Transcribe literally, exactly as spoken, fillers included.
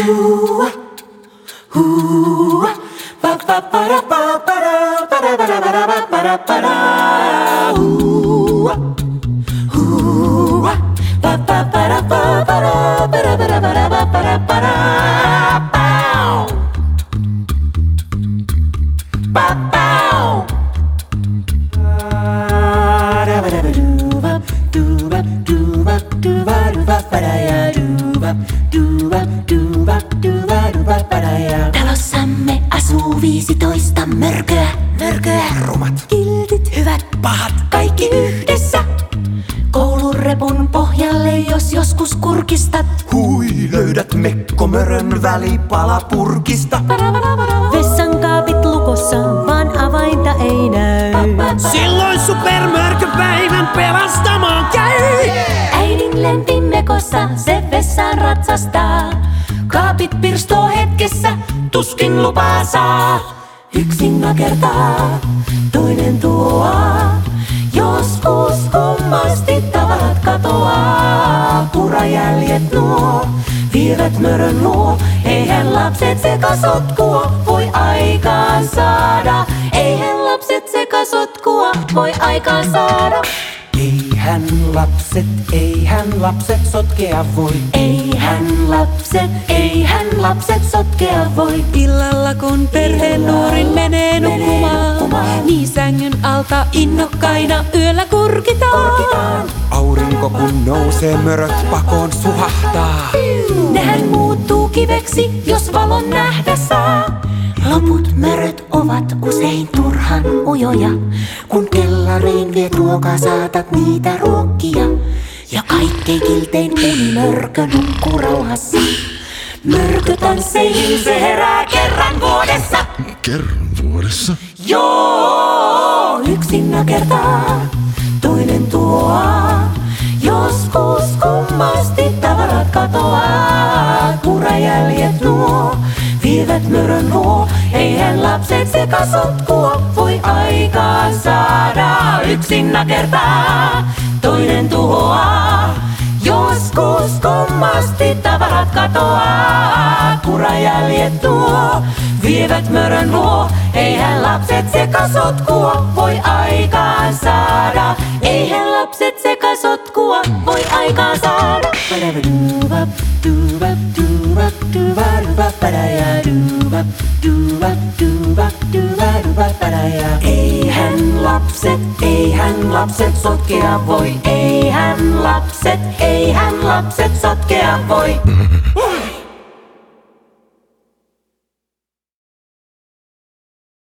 Hua, hua, pa pa para pa para para para para para para. Hua, hua, pa pa para pa para para para para para para. Pow, pa pow. Talossamme asuu viisitoista mörköä, mörköä. Rumat, Kiltit, hyvät, pahat, kaikki yhdessä. Koulurepun pohjalle, jos joskus kurkistat. hui, löydät mekkomörön välipalapurkista. Vessankaapit lukossa, vaan avainta ei näy. Silloin supermörköpäivän pelastamaan käy! Äidin lempimekossa se vessaan ratsastaa. Kaapit pirstoo hetkessä, tuskin lupaa saa. Yksin nakertaa, toinen tuoaa. Joskus kummasti tavarat katoaa. Purajäljet nuo, vievät mörön luo. Eihän lapset sekasotkua voi aikaan saada. Eihän lapset sekasotkua voi aikaan saada. Eihän lapset, eihän lapset sotkea voi. Eihän lapset, eihän lapset sotkea voi. Illalla kun perheen nuorin menee nukkumaan, nukkumaan. niin sängyn alta innokkaina yöllä kurkitaan. Kurkitaan. Aurinko kun nousee, möröt pakoon suhahtaa. Nehän muuttuu kiveksi, jos valon nähdä saa. Loput möröt ovat usein turhan ujoja. Kun kellariin viet ruokaa, saatat niitä ruokkia. Ja kaikkein kiltein unimörkö nukkuu rauhassa. Mörkötansseihin se herää kerran vuodessa. Kerran vuodessa? Joo, yksin nakertaa, toinen tuoaa. Joskus kummasti tavarat katoaa. Purajäljet nuo, vievät mörön luo. Eihän lapset sekasotkua voi aikaan saada. Yksin nakertaa, toinen tuhoaa. Joskus kummasti tavarat katoaa. Purajäljet nuo, vievät mörön luo. Eihän lapset sekasotkua voi aikaan saada. Eihän lapset sekasotkua voi aikaan saada. Eihän lapset, eihän lapset sotkea voi. Eihän lapset, eihän lapset sotkea voi.